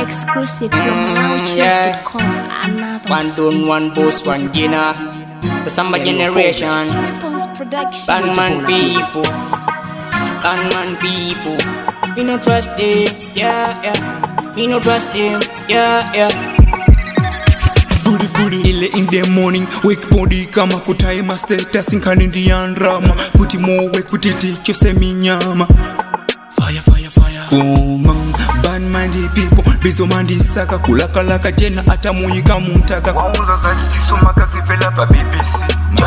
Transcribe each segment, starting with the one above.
Exclusive from MalawiChoose.com. Another One done, one boss, one dinner. The samba generation. Gunman people. Gunman people. We no trust them, yeah. We no trust them, yeah. Foodie ile in the morning wake body kama kutaima status inkani ndiyandrama futi mowe kutiti chose minyama fire kumang ban mandi people bizo mandi saka kulakalaka jena ata muika muntaka wauza zaki sisoma kazi vela pa BBC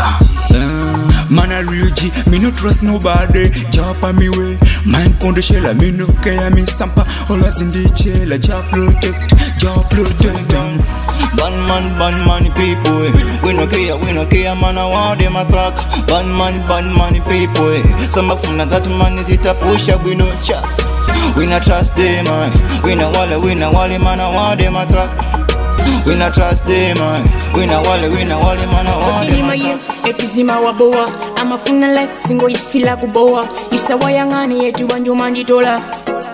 Mana Ryuji, me no trust nobody. Japa me way, mind on the shell. Me no care, me sampa. All us in the chela. Job protect. Ban man people. We no care, man. I want them attack. Ban man people. Some of them that man is it a push up. We no chat. We no trust them, man. We no wale, man. I want them attack. We not trust them, man. We not wale, man. I want them attack. Epizima waboa amafuna life singo ifila kuboa isawayangani yetu banjumandi tola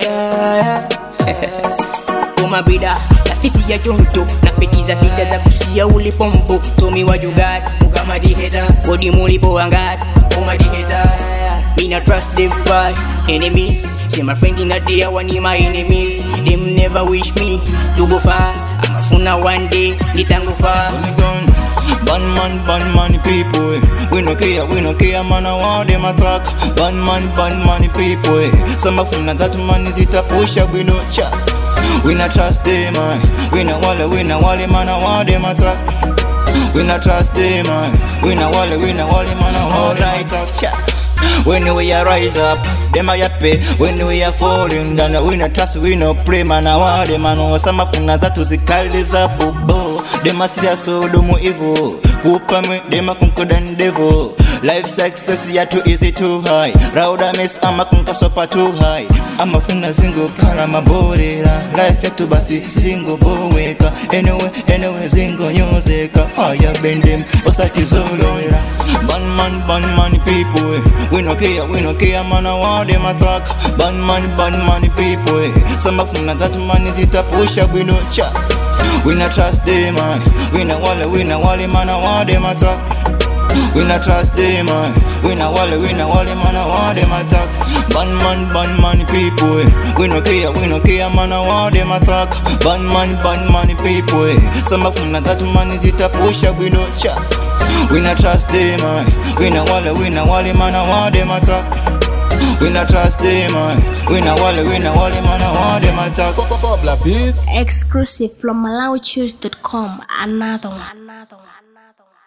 umabida nafisi ya chonto napetiza hita za kusia ulipompo tomi wajugad ukamadi heta body mulipo wangad umadi heta me not trust them by enemies see my friend in a day one of my enemies them never wish me to go far amafuna one day nitango far Ban man people. We no care, man. I want them attack. Ban man people. Some of them that man is it a push up. We no chat. We not trust them, man. We no wale, man. I want them attack. We not trust them, man. We no wale, man. I want them attack. When we are rise up, them are happy. When we are falling down, we no trust, we no pray, man. I want them, man. Some of them that to the caldis up, them are serious, so do more evil. Kupa me, them are conquered and devil. Life success, yeah, too easy, too high. Rauda miss, I'm a conquer super too high. I'm a funa single car, I'm a body. Life yet to basi, single boy weka. Anyway, single music. Fire bend them, Osaki Zolo. Ban man people. We no care, man. I want them attack. Ban man people. Some of them that man is it a push up, we no chat. We not trust them, man. We not wale, man. I want them attack. We not trust them, man. We not wale, man. I want them attack. Ban man people. We no care, man. I want them attack. Ban man people. Some of them that man is it a push up, we no chat. We not trust them, man. We not wale, man. I want them attack. We not trust them, man. We not wale, man. I want them attack. Exclusive from MalawiChoose.com. Another one.